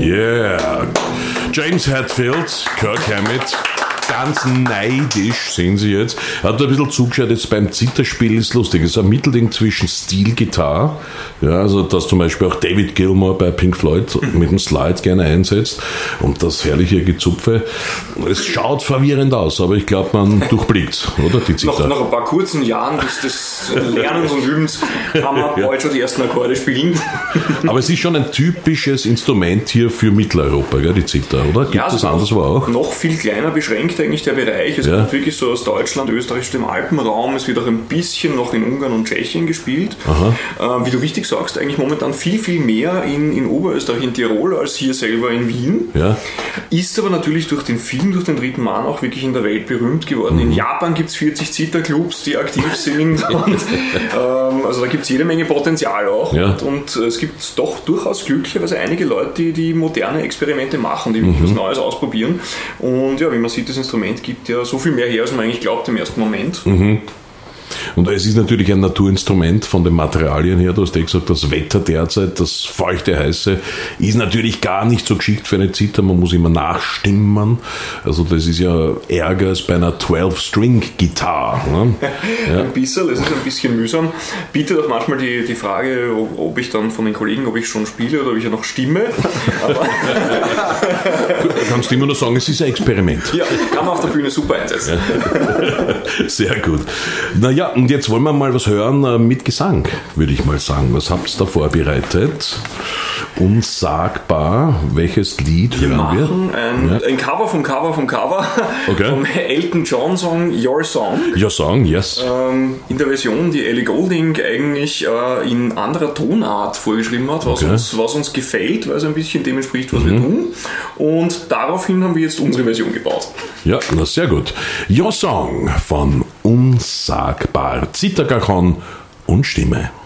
Yeah. James Hetfield, Kirk Hammett. Ganz neidisch, sehen Sie jetzt. Hat ein bisschen zugeschaut, jetzt beim Zitherspiel ist lustig. Es ist ein Mittelding zwischen Steel-Gitarre, ja, also dass zum Beispiel auch David Gilmour bei Pink Floyd mit dem Slide gerne einsetzt und das herrliche Gezupfe. Es schaut verwirrend aus, aber ich glaube, man durchblickt, oder? Die Zither. Nach ein paar kurzen Jahren des Lernens und Übens kann man bald schon die ersten Akkorde spielen. Aber es ist schon ein typisches Instrument hier für Mitteleuropa, gell, die Zither, oder? Gibt es anderswo auch? Noch viel kleiner beschränkt eigentlich der Bereich. Es kommt wirklich so aus Deutschland, Österreich, dem Alpenraum. Es wird auch ein bisschen noch in Ungarn und Tschechien gespielt. Wie du richtig sagst, eigentlich momentan viel, viel mehr in Oberösterreich, in Tirol, als hier selber in Wien. Ja. Ist aber natürlich durch den Film, durch den dritten Mann auch wirklich in der Welt berühmt geworden. In Japan gibt es 40 Zitherclubs, die aktiv sind. Und, also da gibt es jede Menge Potenzial auch. Ja. Und es gibt doch durchaus glücklicherweise einige Leute, die moderne Experimente machen, die was Neues ausprobieren. Und ja, wie man sieht, das Instrument gibt ja so viel mehr her, als man eigentlich glaubt im ersten Moment. Und es ist natürlich ein Naturinstrument von den Materialien her. Du hast ja gesagt, das Wetter derzeit, das feuchte, heiße, ist natürlich gar nicht so geschickt für eine Zither. Man muss immer nachstimmen. Also das ist ja ärger als bei einer 12-String-Gitarre. Ne? Ja. Ein bisschen, es ist ein bisschen mühsam. Bietet auch manchmal die Frage, ob ich dann von den Kollegen, ob ich schon spiele oder ob ich ja noch stimme. Aber du kannst immer nur sagen, es ist ein Experiment. Ja, kann man auf der Bühne super einsetzen. Sehr gut. Naja, und jetzt wollen wir mal was hören mit Gesang, würde ich mal sagen. Was habt ihr da vorbereitet? Unsagbar. Welches Lied hören wir? Machen ein Cover vom Cover. Okay. Vom Elton John Song Your Song. Your Song, yes. In der Version, die Ellie Goulding eigentlich in anderer Tonart vorgeschrieben hat, was uns gefällt, weil es ein bisschen dem entspricht, was wir tun. Und daraufhin haben wir jetzt unsere Version gebaut. Ja, na sehr gut. Your Song von Unsagbar. Zithercajon und Stimme.